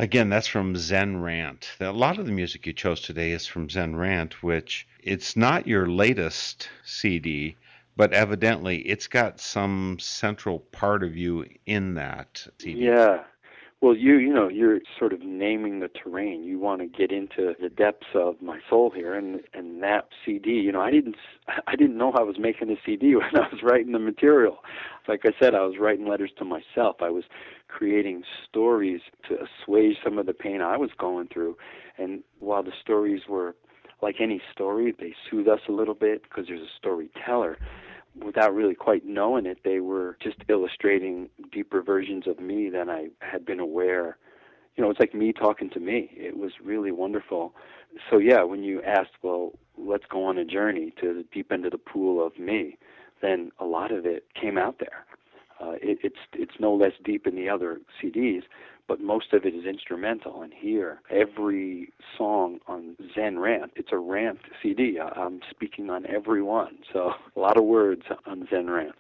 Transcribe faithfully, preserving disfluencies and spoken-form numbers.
Again, that's from Zen Rant. A lot of the music you chose today is from Zen Rant, which it's not your latest C D, but evidently it's got some central part of you in that C D. Yeah. Well, you you know, you're sort of naming the terrain. You want to get into the depths of my soul here, and and that C D. You know, I didn't I didn't know I was making a C D when I was writing the material. Like I said, I was writing letters to myself. I was creating stories to assuage some of the pain I was going through. And while the stories were like any story, they soothe us a little bit because there's a storyteller. Without really quite knowing it, they were just illustrating deeper versions of me than I had been aware. You know, it's like me talking to me. It was really wonderful. So yeah, when you asked, well, let's go on a journey to the deep end of the pool of me, then a lot of it came out there. Uh, it, it's it's no less deep in the other C Ds, but most of it is instrumental. And here, every song on Zen Rant, it's a rant C D. I, I'm speaking on every one, so a lot of words on Zen Rant.